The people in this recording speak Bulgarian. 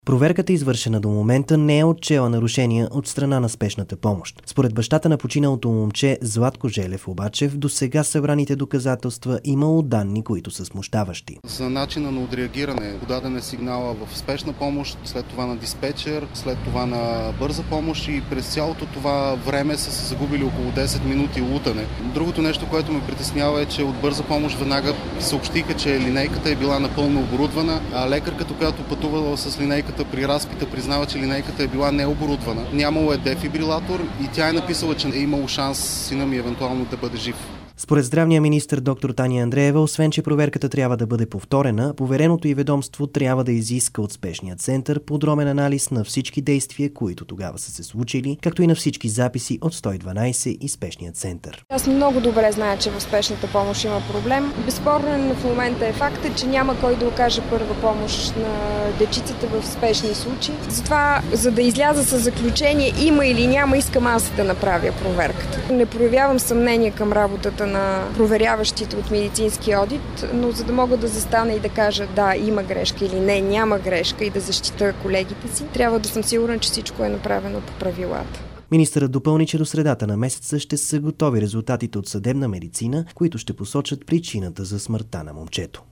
Проверката, извършена до момента, не е отчела нарушения от страна на спешната помощ. Според бащата на починалото момче Златко Желев обаче, в досега събраните доказателства имало данни, които са смущаващи. За начина на отреагиране подаден е сигнала в спешна помощ, след това на диспетчер, след това на бърза помощ и през цялото това време са се загубили около 10 минути лутане. Другото нещо, което ме притеснява е, че от бърза помощ веднага съобщиха, че линейката е била напълно оборудвана, а лекарката, която пътувала с линейката при разпита, признава, че линейката е била необорудвана. Нямало е дефибрилатор и тя е написала, че е имало шанс сина ми евентуално да бъде жив. Според здравния министър доктор Таня Андреева, освен че проверката трябва да бъде повторена, повереното й ведомство трябва да изиска от спешния център подробен анализ на всички действия, които тогава са се случили, както и на всички записи от 112 и спешния център. Аз много добре зная, че в спешната помощ има проблем. Безспорно в момента е факта, че няма кой да окаже първа помощ на дечицата в спешни случаи. Затова, за да изляза с заключение има или няма, искам аз да направя проверката. Не проявявам съмнение към работата на проверяващите от медицински одит, но за да мога да застана и да кажа да, има грешка или не, няма грешка и да защита колегите си, трябва да съм сигурна, че всичко е направено по правилата. Министърът допълни, че до средата на месеца ще са готови резултатите от съдебна медицина, които ще посочат причината за смъртта на момчето.